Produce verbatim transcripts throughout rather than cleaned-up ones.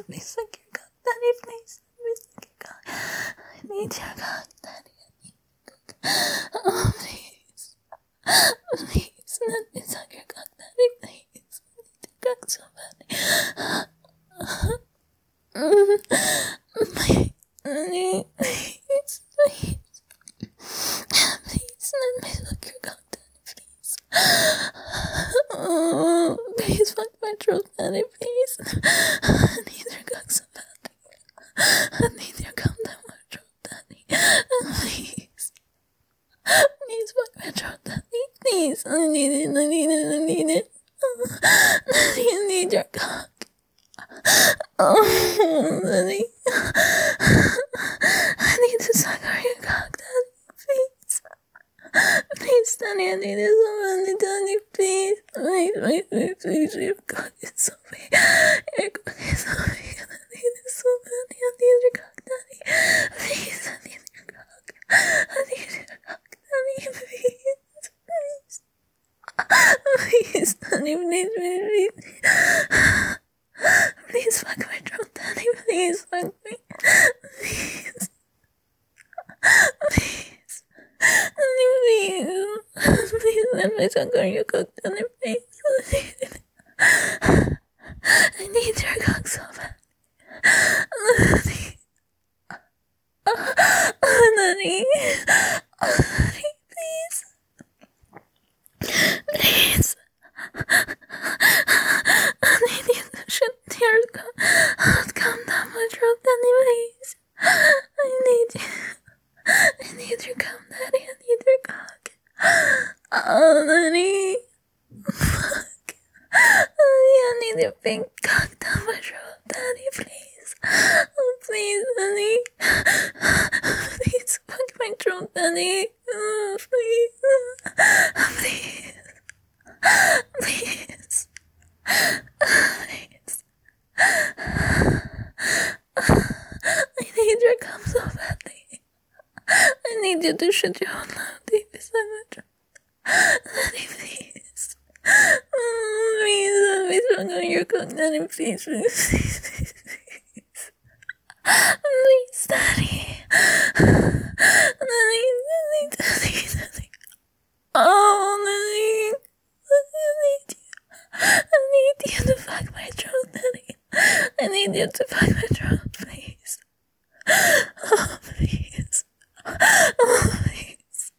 Let me suck your cock, daddy, please. Let me suck your cock. I need your cock, daddy. I need your cock. Oh, please. Please, let me suck your cock, daddy, please. I need your cock so badly. Please, daddy, please, please. Please, let me suck your cock, daddy, please. Oh, please fuck my throat, daddy, please. I need your cock so badly. I need your cock down my throat, daddy. Please. Please fuck my throat, daddy. Please. I need it, I need it, I need it. Daddy, I need your cock. Oh, daddy. I need to suck on your cock, daddy. Please. Please, daddy, I need it so badly, daddy, please. Please, please, please, please, your cock is so big. Your cock is so big, and I need it so badly. I need your cock, daddy. Please, I need your cock. I need your cock, daddy, please. Please. Please, daddy, please, please, please. Please fuck my throat, daddy, please fuck me. Please. Please. Please. Please let me suck on your cock, daddy, please. I need your cock so bad. Daddy. Daddy. Daddy, please. Please. I need you to shut tears come, come down my throat, daddy, please. I need you. I need your cum, daddy. I need your cock. Oh, daddy. Fuck. I need your big cock down my throat, daddy, please. Oh, please, daddy. Please fuck my throat, daddy. Oh, please. Please. Please. Please. I need your cum so badly. I need you to shut your own mouth deep inside my throat. Daddy, please. Oh, please, let me suck on your cock, daddy, please, please, please, please, please. Please, daddy. Daddy, daddy, daddy, daddy. Oh, daddy. I need you. I need you to fuck my throat, daddy. I need you to fuck my throat, please. Oh, please. Oh, please.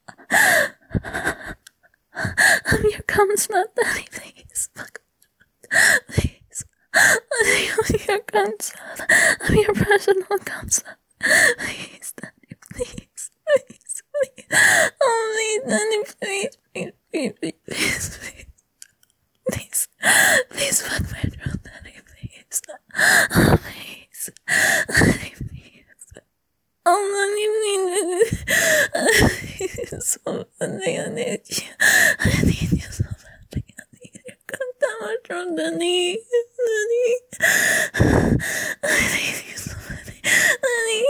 I'm your cum slut, daddy, please. Fuck. Please. I'm your cum slut. I'm your personal cum slut. Please, daddy, please. Please, please. Oh, please, daddy, please. Please, please, please, please, please. Please, please fuck my throat, daddy, please. Oh, please. Daddy, please. Oh, daddy, please. So badly, I need you. I need you so badly. I need you. Come down my throat, daddy. Daddy. I need you so badly. Daddy.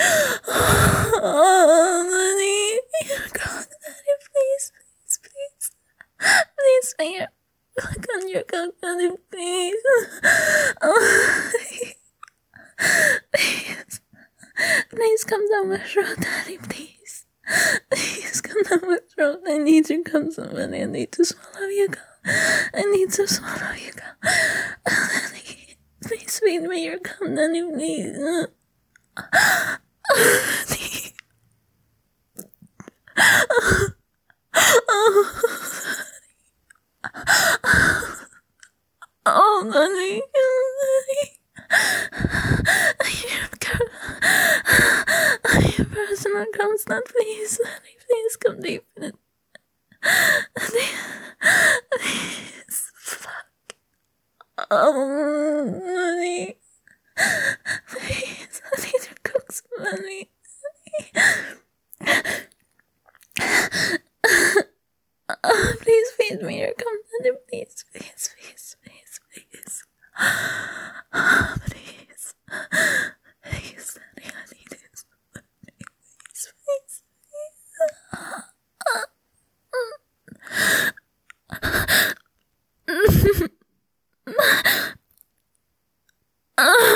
Oh, daddy. Your cock, daddy, please, please, please. Please, fire. Fuck on your cock, daddy, please. Oh, please. Please come down my throat, daddy, please. Please come down my throat. I need you to come somebody. I need to swallow your cock. I need to swallow your cock. Daddy, please feed me your cum, daddy, please. Daddy. Oh. Oh. Oh, daddy, daddy. I'm your, I'm your personal cum slut, please, daddy, please come deep in it. Daddy, please, fuck. Oh, daddy, please, I need your cooks, daddy, daddy. Oh, please feed me your cum, daddy, please, please, please, please, please. Oh, please. Please, daddy, I need it. Please, please, please. Oh.